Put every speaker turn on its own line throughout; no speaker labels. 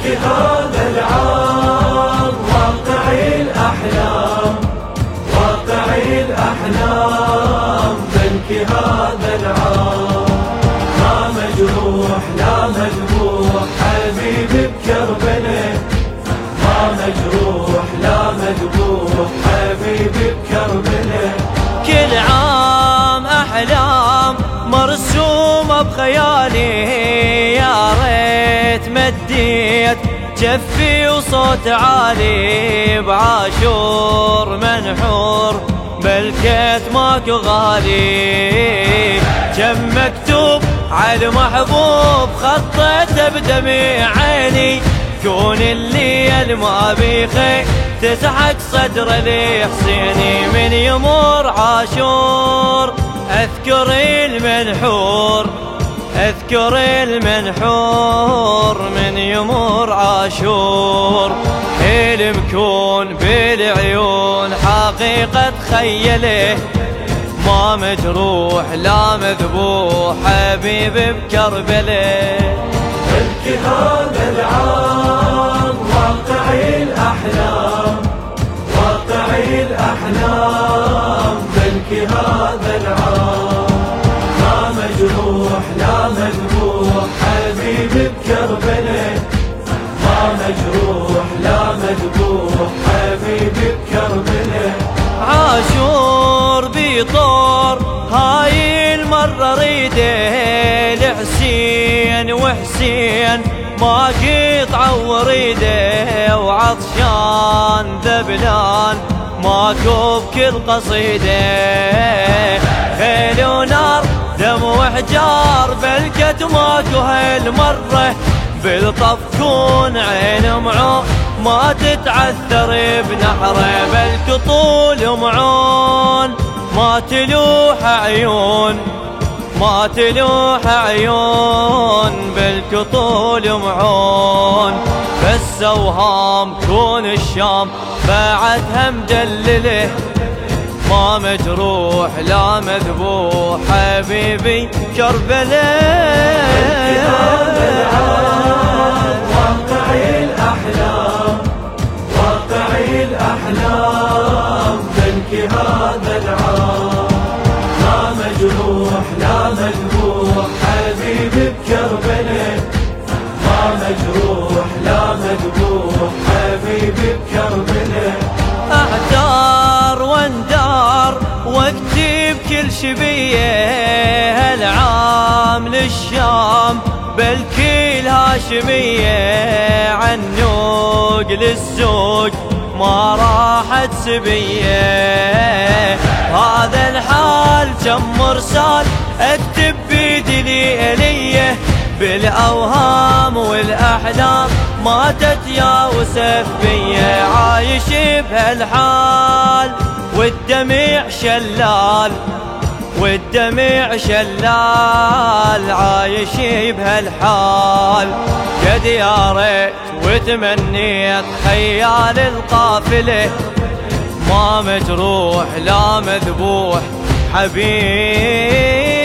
بلكي هذا العام واقعي الأحلام، واقعي الأحلام، بلكي هذا العام ما مجروح لا مذبوح حبيبي بكربلاء، ما مجروح لا مذبوح حبيبي بكربلاء.
كل عام أحلام مرسومة بخيالي، يا ريت مديت جفي وصوت عالي، بعاشور منحور بالكيت ماكو غالي، كم مكتوب على المحبوب خطيته بدمع عيني، كون الليل ما بيخي تسحق صدر لحسيني، من يمر عاشور اذكر المنحور، اذكر المنحور، من يمر عاشور حلم كون بالعيون حقيقة تخيله، ما مجروح لا مذبوح حبيبي بكربلاء.
بلكي هذا العام واقعي الأحلام، واقعي الأحلام، بلكي هذا العام ما مجروح لا مذبوح حبيبي بكربلاء، ما مجروح لا مذبوح حبيبي بكربلاء.
عاشور بيطور هاي المرة ريده لحسين وحسين ما قطع وريده، وعطشان ذبلان ماكو بكل قصيده، خيل ونار دم وحجار بلكت ماكو هالمرة، بالطف كون عين معون ما تتعثر بنحره، بلك طول معون ما تلوح عيون، ما تلوح عيون، بلك طول معون، بس اوهام كون الشام بعدها مدلله، ما مجروح لا مذبوح حبيبي كربلاء.
واقعي الأحلام، واقعي الأحلام، بلكي هذا العام ما مجروح لا مذبوح حبيبي بكربلاء، ما مجروح لا مذبوح حبيبي بكربلاء.
اعتار واندار واكتب كل شبيه، هالعام للشام بلكي الهاشميه، عنوق للسوق ما راحت سبيه، هذا الحال كم مرسال اكتب بيدي ليليه، بالاوهام والاحلام ماتت يا وسفيه، عايش بهالحال والدمع شلال، والدمع شلال، عايش بهالحال قد يا ريت وتمنيت خيال القافله، ما مجروح لا مذبوح حبيبي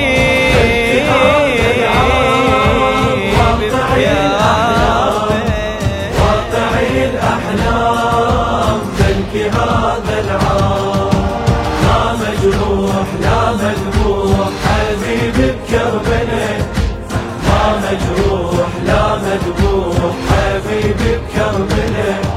واقعي الأحلام، بلكي هذا العام ما مجروح لا مذبوح حبيبي بكربلاء، ما مجروح لا مذبوح حبيبي بكربلاء.